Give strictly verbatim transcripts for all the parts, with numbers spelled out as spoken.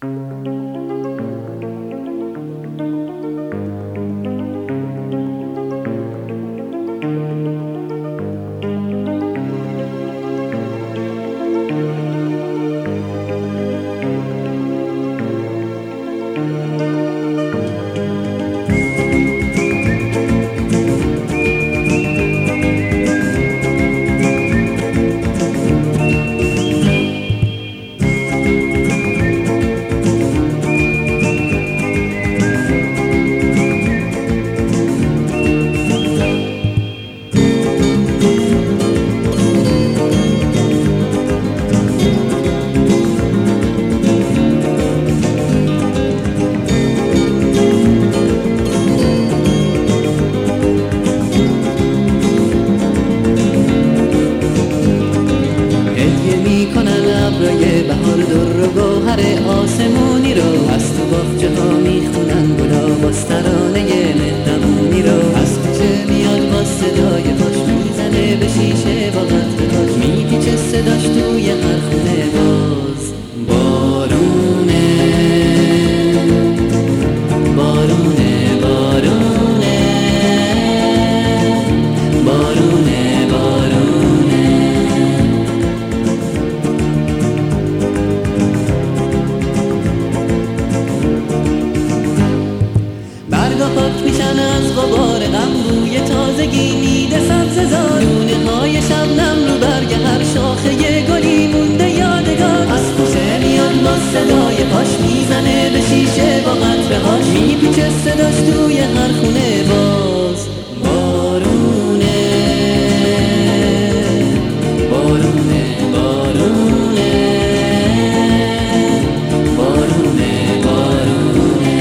ابرای بهار در و گوهر آسمونی رو، از تو باغچه ها میخونن گلا باز ترانه مهربونی رو. از کوچه میاد با صدای پاش میزنه به شیشه با قطرهاش، میپیچه صداش توی هر خونه باز. بارونه بارونه بارونه بارونه بارونه برگا پاک میشن از غبار غم، روی تازگی میده سبززار، دونه های شبنم رو برگ هر شاخه گلی مونده یادگار. از کوچه میاد با صدای پاش میزنه به شیشه با قطرهاش، میپیچه صداش توی هر خونه باز. بارونه بارونه بارونه بارونه بارونه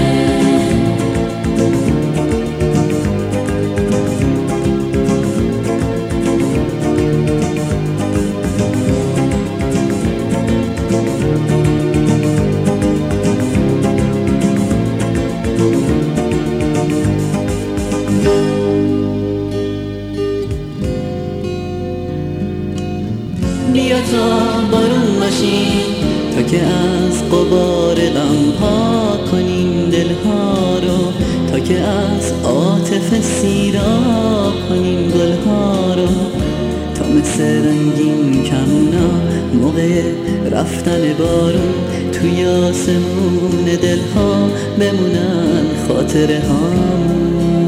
بیا تا بارون باشیم، تا که از غبار غم پاک کنیم دلها رو، تا که از عاطفه سیراب کنیم گلها رو، تا مثل رنگین کمونا موقع رفتن بارون توی آسمون دلها بمونن خاطره هامون.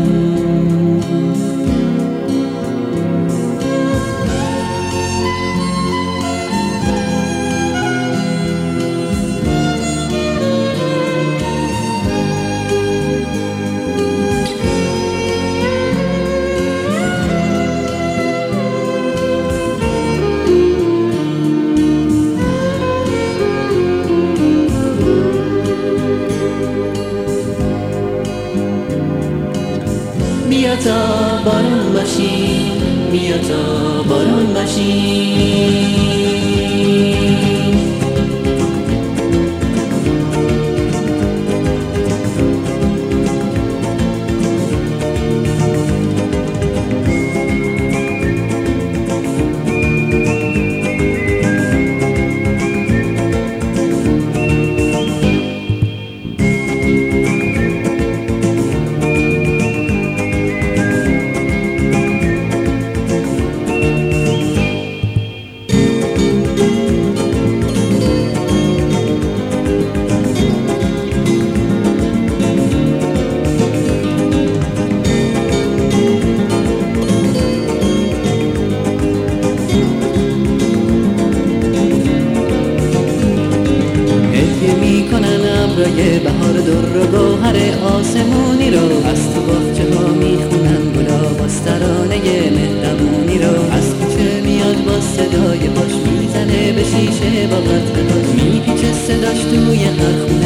بیا تا بارون باشیم، بیا تا بارون باشیم. ابرای بهار در و گوهر آسمونی رو، از تو باغچه ها میخونن گلا باز ترانه مهربونی رو. از کوچه میاد با صدای پاش میزنه به شیشه با قطرهاش، میپیچه صداش توی هر خونه